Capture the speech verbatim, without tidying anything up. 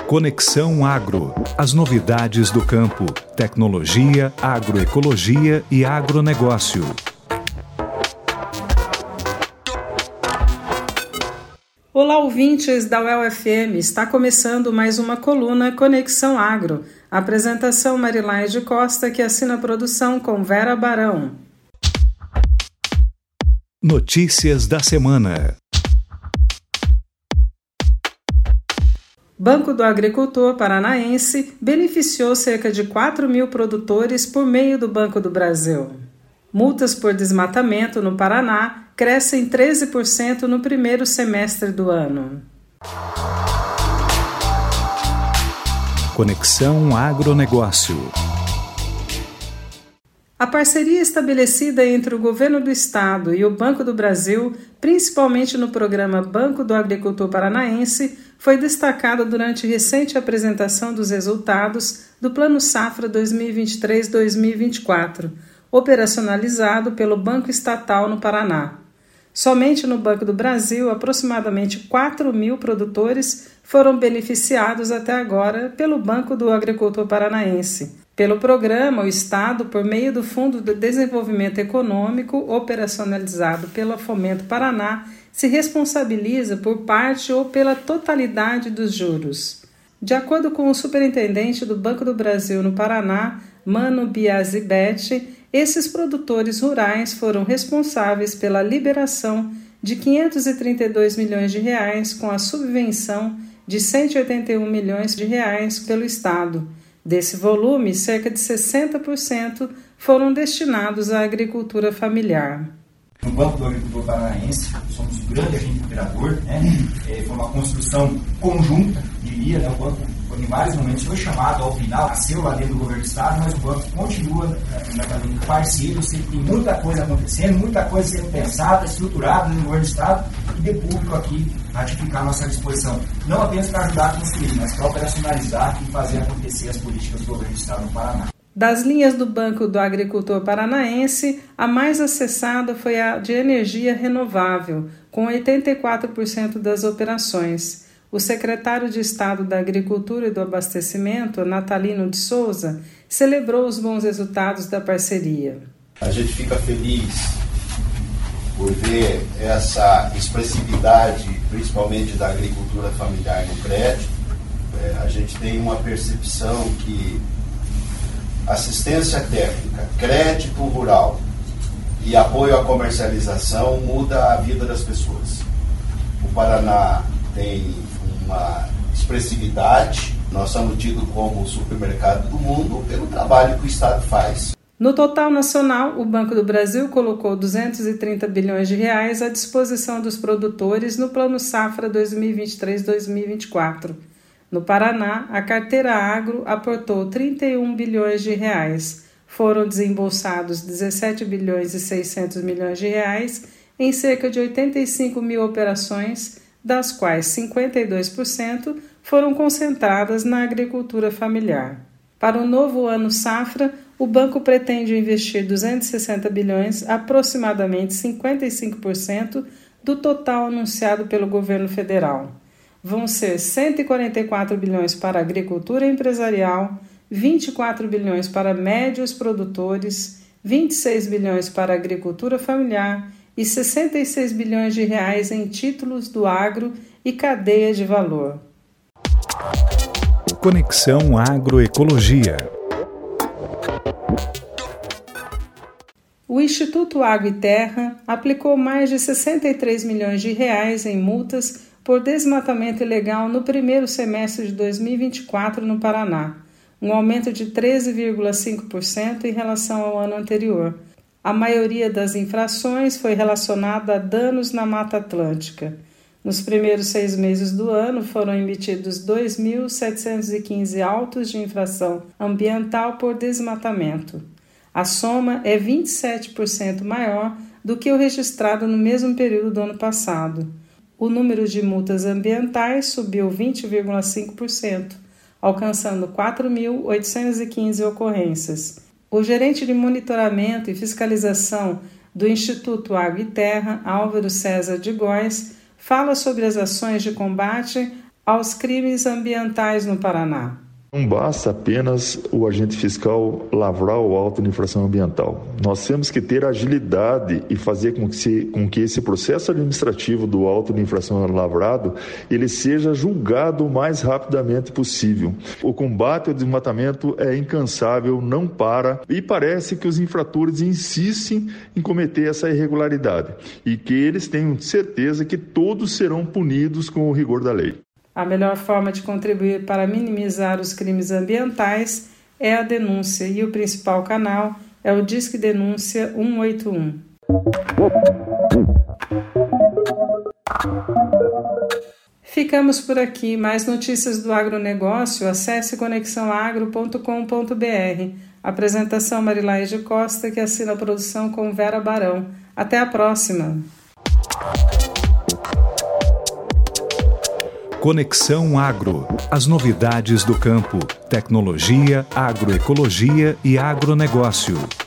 Conexão Agro. As novidades do campo, tecnologia, agroecologia e agronegócio. Olá, ouvintes da U E L F M. Está começando mais uma coluna Conexão Agro. Apresentação Marilaide Costa, que assina a produção com Vera Barão. Notícias da semana. Banco do Agricultor Paranaense beneficiou cerca de quatro mil produtores por meio do Banco do Brasil. Multas por desmatamento no Paraná crescem treze por cento no primeiro semestre do ano. Conexão Agronegócio. A parceria estabelecida entre o Governo do Estado e o Banco do Brasil, principalmente no programa Banco do Agricultor Paranaense, foi destacada durante recente apresentação dos resultados do Plano Safra dois mil e vinte e três a dois mil e vinte e quatro, operacionalizado pelo Banco Estatal no Paraná. Somente no Banco do Brasil, aproximadamente quatro mil produtores foram beneficiados até agora pelo Banco do Agricultor Paranaense. Pelo programa, o Estado, por meio do Fundo de Desenvolvimento Econômico, operacionalizado pela Fomento Paraná, se responsabiliza por parte ou pela totalidade dos juros. De acordo com o superintendente do Banco do Brasil no Paraná, Mano Biazibete, esses produtores rurais foram responsáveis pela liberação de quinhentos e trinta e dois milhões de reais com a subvenção de cento e oitenta e um milhões de reais pelo Estado. Desse volume, cerca de sessenta por cento foram destinados à agricultura familiar. No Banco do Agricultor Paranaense, somos o grande agente operador, né? É, foi uma construção conjunta, diria, né? O banco em vários momentos foi chamado ao final, nasceu lá dentro do governo do Estado, mas o banco continua né, parceiro, sempre tem muita coisa acontecendo, muita coisa sendo pensada, estruturada no governo do Estado e de público aqui ratificar a nossa disposição, não apenas para ajudar a construir, mas para operacionalizar e fazer acontecer as políticas do governo do Estado no Paraná. Das linhas do Banco do Agricultor Paranaense, a mais acessada foi a de energia renovável, com oitenta e quatro por cento das operações. O secretário de Estado da Agricultura e do Abastecimento, Natalino de Souza, celebrou os bons resultados da parceria. A gente fica feliz por ver essa expressividade, principalmente da agricultura familiar no crédito. É, a gente tem uma percepção que assistência técnica, crédito rural e apoio à comercialização muda a vida das pessoas. O Paraná tem uma expressividade, nós somos tidos como o supermercado do mundo pelo trabalho que o Estado faz. No total nacional, o Banco do Brasil colocou duzentos e trinta bilhões de reais à disposição dos produtores no Plano Safra dois mil e vinte e três a dois mil e vinte e quatro. No Paraná, a carteira agro aportou trinta e um bilhões de reais. Foram desembolsados dezessete bilhões e seiscentos milhões de reais em cerca de oitenta e cinco mil operações, das quais cinquenta e dois por cento foram concentradas na agricultura familiar. Para o novo ano safra, o banco pretende investir duzentos e sessenta bilhões, aproximadamente cinquenta e cinco por cento do total anunciado pelo governo federal. Vão ser cento e quarenta e quatro bilhões para a agricultura empresarial, vinte e quatro bilhões para médios produtores, vinte e seis bilhões para a agricultura familiar e sessenta e seis bilhões de reais em títulos do agro e cadeia de valor. Conexão Agroecologia. O Instituto Água e Terra aplicou mais de sessenta e três milhões de reais em multas por desmatamento ilegal no primeiro semestre de dois mil e vinte e quatro no Paraná, um aumento de treze vírgula cinco por cento em relação ao ano anterior. A maioria das infrações foi relacionada a danos na Mata Atlântica. Nos primeiros seis meses do ano foram emitidos dois mil setecentos e quinze autos de infração ambiental por desmatamento. A soma é vinte e sete por cento maior do que o registrado no mesmo período do ano passado. O número de multas ambientais subiu vinte vírgula cinco por cento, alcançando quatro mil oitocentas e quinze ocorrências. O gerente de monitoramento e fiscalização do Instituto Água e Terra, Álvaro César de Góes, fala sobre as ações de combate aos crimes ambientais no Paraná. Não basta apenas o agente fiscal lavrar o auto de infração ambiental. Nós temos que ter agilidade e fazer com que, se, com que esse processo administrativo do auto de infração lavrado ele seja julgado o mais rapidamente possível. O combate ao desmatamento é incansável, não para, e parece que os infratores insistem em cometer essa irregularidade e que eles tenham certeza que todos serão punidos com o rigor da lei. A melhor forma de contribuir para minimizar os crimes ambientais é a denúncia e o principal canal é o Disque Denúncia cento e oitenta e um. Ficamos por aqui. Mais notícias do agronegócio, acesse conexão agro ponto com ponto b r. Apresentação Marilaide Costa, que assina a produção com Vera Barão. Até a próxima! Conexão Agro. As novidades do campo, tecnologia, agroecologia e agronegócio.